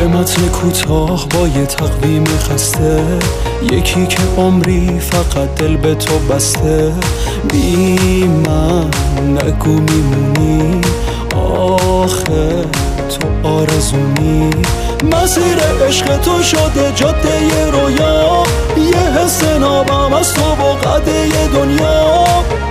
یه متن کوتاه با یه تقویم خسته، یکی که عمری فقط دل به تو بسته. بی من نگو میمونی، آخه تو آرزومی. مسیر عشق تو شده جاده ی رویا، یه حس نابم از تو و قده ی دنیا.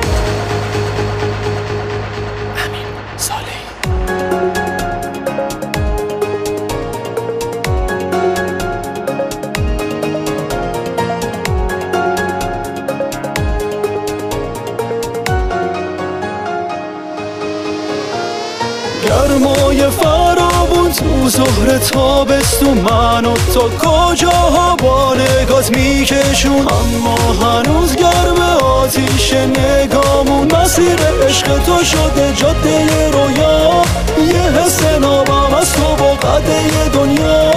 گرمای فراوون تو ظهر تابستون، من و تو کجاها با نگات میکشون، اما هنوز گرم آتیش نگامون. مسیر عشق تو شده جاده ی رویا، یه حس نابم از تو و قده ی دنیا.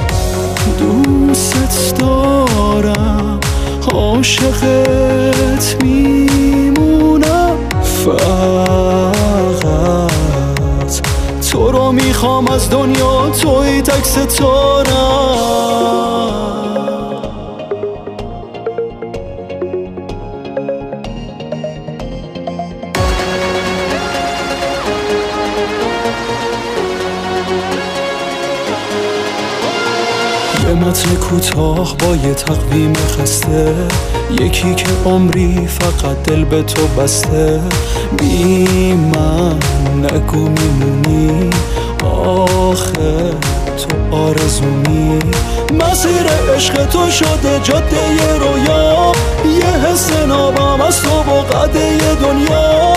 دوست دارم، عاشقت میمونم، فقط تو رو میخوام از دنیا، توی تک ستارم. یه متن کوتاه با یه تقویم خسته، یکی که عمری فقط دل به تو بسته. بی من نگو میمونی، آخه تو آرزومی. مسیر عشق تو شده جاده ی رویا، یه حس نابم از تو و قده ی دنیا.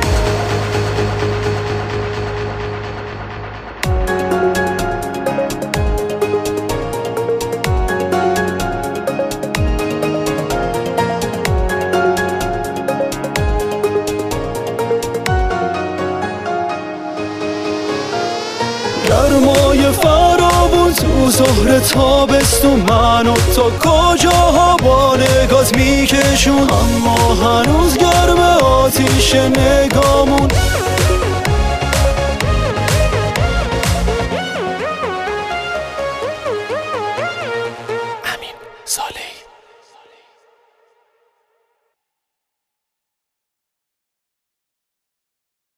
گرمای فراوون تو ظهر تابستون، من و تو کجاها با نگات میکشون، اما هنوز گرم آتیش نگامون.